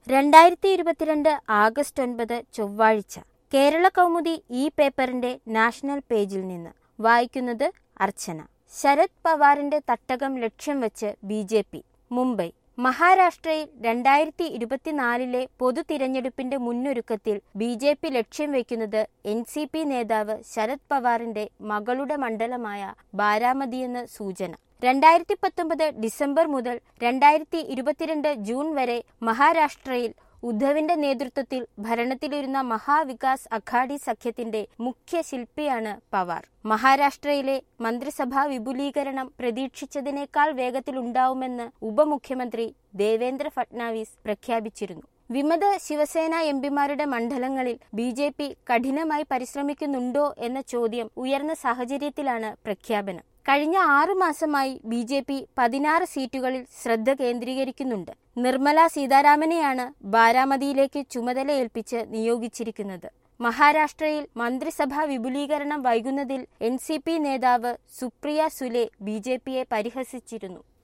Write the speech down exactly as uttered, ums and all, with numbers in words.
രണ്ടായിരത്തി ഇരുപത്തിരണ്ട് ആഗസ്റ്റ് ഒൻപത് ചൊവ്വാഴ്ച കേരള കൗമുദി ഈ പേപ്പറിന്റെ നാഷണൽ പേജിൽ നിന്ന് വായിക്കുന്നത് അർച്ചന. ശരത് പവാറിന്റെ തട്ടകം ലക്ഷ്യം വെച്ച് ബി ജെ പി. മുംബൈ. മഹാരാഷ്ട്രയിൽ രണ്ടായിരത്തി ഇരുപത്തിനാലിലെ പൊതു തിരഞ്ഞെടുപ്പിന്റെ മുന്നൊരുക്കത്തിൽ ബി ജെ പി ലക്ഷ്യം വയ്ക്കുന്നത് എൻ സി പി നേതാവ് ശരത് പവാറിന്റെ മകളുടെ മണ്ഡലമായ ബാരാമതിയെന്ന് സൂചന. രണ്ടായിരത്തി പത്തൊമ്പത് ഡിസംബർ മുതൽ രണ്ടായിരത്തി ഇരുപത്തിരണ്ട് ജൂൺ വരെ മഹാരാഷ്ട്രയിൽ ഉദ്ധവിന്റെ നേതൃത്വത്തിൽ ഭരണത്തിലിരുന്ന മഹാവികാസ് അഘാഡി സഖ്യത്തിന്റെ മുഖ്യ ശില്പിയാണ് പവാർ. മഹാരാഷ്ട്രയിലെ മന്ത്രിസഭാ വിപുലീകരണം പ്രതീക്ഷിച്ചതിനേക്കാൾ വേഗത്തിലുണ്ടാവുമെന്ന് ഉപമുഖ്യമന്ത്രി ദേവേന്ദ്ര ഫട്നാവിസ് പ്രഖ്യാപിച്ചിരുന്നു. വിമത ശിവസേന എംപിമാരുടെ മണ്ഡലങ്ങളിൽ ബി ജെ പി കഠിനമായി പരിശ്രമിക്കുന്നുണ്ടോ എന്ന ചോദ്യം ഉയർന്ന സാഹചര്യത്തിലാണ് പ്രഖ്യാപനം. കഴിഞ്ഞ ആറു മാസമായി ബി ജെ പി പതിനാറ് സീറ്റുകളിൽ ശ്രദ്ധ കേന്ദ്രീകരിക്കുന്നുണ്ട്. നിർമ്മല സീതാരാമനെയാണ് ബാരാമതിയിലേക്ക് ചുമതല ഏൽപ്പിച്ച് നിയോഗിച്ചിരിക്കുന്നത്. മഹാരാഷ്ട്രയിൽ മന്ത്രിസഭാ വിപുലീകരണം വൈകുന്നതിൽ എൻ സി പി നേതാവ് സുപ്രിയ സുലെ ബി ജെ പിയെ പരിഹസിച്ചിരുന്നു.